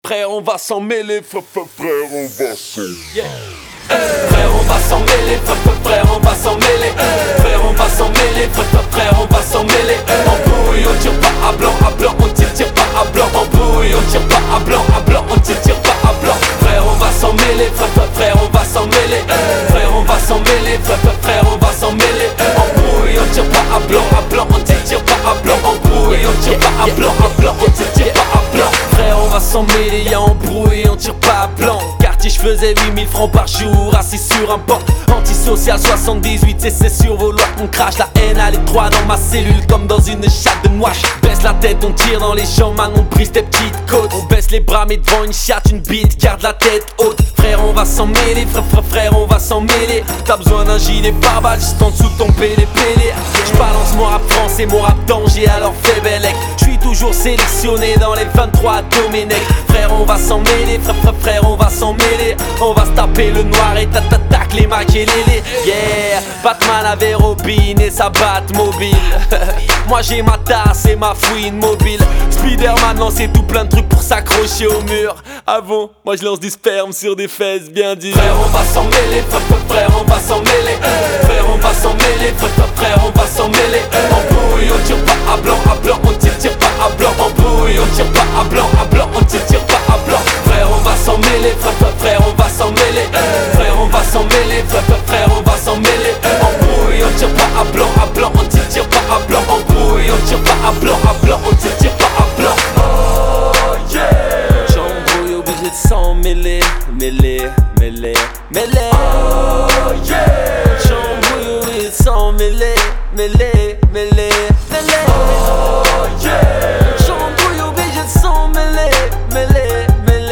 Frère, on va s'en mêler, frère, on va s'en mêler. Frère, on va s'en mêler, frère, on va s'en mêler. Frère, on va s'en mêler, frère, on va s'en mêler. En bouille, on tire pas à blanc, on tire pas à blanc. En bouille, on tire pas à blanc, on tire pas à blanc. Frère, on va s'en mêler, frère, on va s'en mêler. Frère, on va s'en mêler, frère, on va s'en mêler. En bouille, on tire pas à blanc, on tire pas à blanc. En bouille, on tire pas à blanc, on tire pas à blanc. Frère, on va s'en mêler, y'a embrouille, on tire pas à blanc. Quartier, je faisais 8000 francs par jour, assis sur un banc. Antisocial 78, et c'est sur vos lois qu'on crache. La haine à l'étroit dans ma cellule, comme dans une chatte de noix. Baisse la tête, on tire dans les champs, man, on brise tes petites côtes. On baisse les bras, mais devant une chatte, une bite, garde la tête haute. Frère, on va s'en mêler, frère, on va s'en mêler. T'as besoin d'un gilet pare-balles, juste en dessous de ton pélé. J'balance mon rap français, mon rap danger, alors fais bellec. J'suis toujours sélectionné dans les 23 Domenech. Frère, on va s'en mêler, frère, on va s'en mêler. On va se taper le noir et tac les maquelélés. Yeah, Batman avait Robin et sa batte mobile. Moi j'ai ma tasse et ma fouine mobile. Spiderman lançait tout plein de trucs pour s'accrocher au mur. Avant, moi je lance du sperme sur des fesses bien dures. Frère, on va s'en mêler, frère, on va s'en mêler. Frère, on va s'en mêler, frère, on va s'en mêler. En bouille, on tire pas à blanc, on tire pas à blanc. En bouille, on tire pas à blanc, on tire pas à blanc. Frère, on va s'en mêler, frère, on va s'en mêler. Frère, on va s'en mêler, frère, on va s'en mêler. En bouille, on tire pas à blanc, on tire pas à blanc. En bouille, on tire pas à blanc, on tire pas à blanc. Oh yeah. J'embrouille obligé de s'en mêler, mêler. Oh yeah. J'embrouille obligé de s'en mêler, mêler. Oh yeah. J'embrouille obligé de s'en mêler, mêler.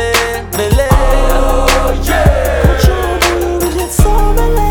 Oh yeah. J'embrouille obligé de s'en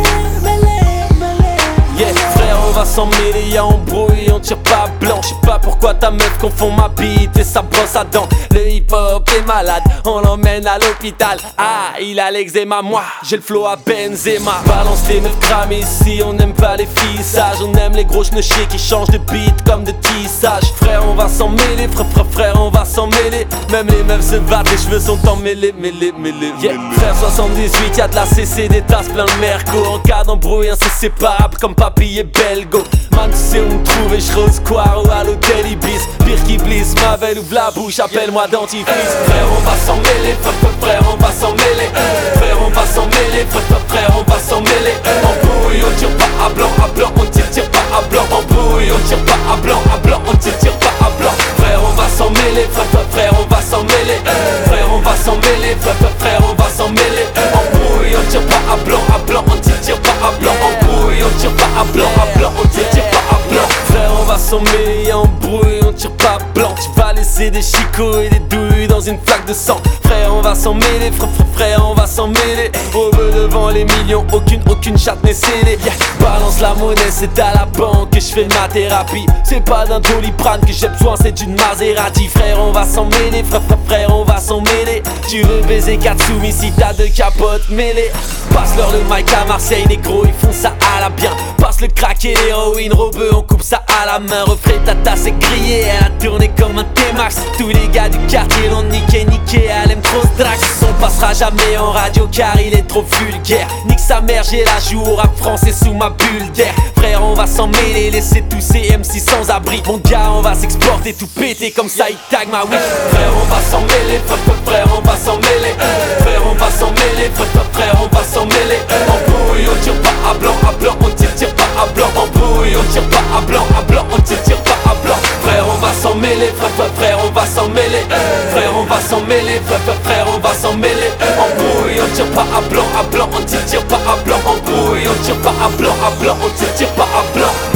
mêler. Yeah, frère, on va s'en mêler, y'a embrouille, on tire pas blanc. J'sais pas pourquoi ta meuf confond ma bite et sa brosse à dents. Le hip-hop est malade, on l'emmène à l'hôpital. Ah, il a l'eczéma, moi j'ai le flow à Benzema. Balance les meufs cramées ici, on n'aime pas les filles sages. On aime les gros chenechés qui changent de beat comme de tissage. Frère, on va s'en mêler, frère, on va s'en mêler. Même les meufs se battent, les cheveux sont emmêlés, yeah. Frère 78, y'a de la CC, des tasses plein de merco. En cas d'embrouille, inséparable comme Papy et Belgo. Man, tu sais où me trouver, j'rose Square ou à l'hôtel Ibis. Pire qui blisse, ma veille ouvre la bouche, appelle-moi dentifrice. Frère, on va s'en mêler, frère, on va s'en mêler. Frère, on va s'en mêler, frère, on va s'en mêler. En bouille, on tire pas à blanc, on tire pas à blanc. En bouille, on tire pas à blanc, on tire pas à blanc. Frère, on va s'en mêler, frère, on va s'en mêler. Frère, on va s'en mêler, frère, on va s'en mêler. En bouille, on tire pas à blanc, on tire pas à blanc. En bouille, on tire pas à blanc, on tire pas à blanc. Frère, on va s'en mêler, en brouille, on tire pas blanc. Tu vas laisser des chicots et des douilles dans une flaque de sang. Frère, on va s'en mêler, frère, on va s'en mêler. Au bleu devant les millions, aucune chatte n'est scellée. Yeah. Balance la monnaie, c'est à la banque que je fais ma thérapie. C'est pas d'un Doliprane que j'ai besoin, c'est d'une Maserati. Frère, on va s'en mêler, frère, on va s'en mêler. Tu veux baiser Katsumi si t'as deux capotes mêlées. Passe-leur le mic à Marseille, négro, ils font ça à la bien. Passe le crack et l'héroïne, robeux, on coupe ça à la main. Refrais ta tasse est grillée, elle a tourné comme un T-Max. Tous les gars du quartier l'ont niqué, elle aime trop ce drax. Son passera jamais en radio car il est trop vulgaire. Nique sa mère, j'ai la joue au rap français sous ma bulle d'air. Frère, on va s'en mêler, laisser tous ces MC sans abri. Mon gars, on va s'exporter, tout péter comme ça, il tag ma weed. Frère, on va s'en mêler, frère, on va s'en mêler. Frère, on va s'en mêler, frère, on va s'en mêler. En bouille, on tire pas à blanc, on tire pas à blanc. En bouille, on tire pas à blanc, on tire pas à blanc. Frère, on va s'en mêler, frère, on va s'en mêler. Frère, on va s'en mêler, frère, on va s'en mêler. En bouille, on tire pas à blanc, on tire pas à blanc. En bouille, on tire pas à blanc, on tire pas à blanc.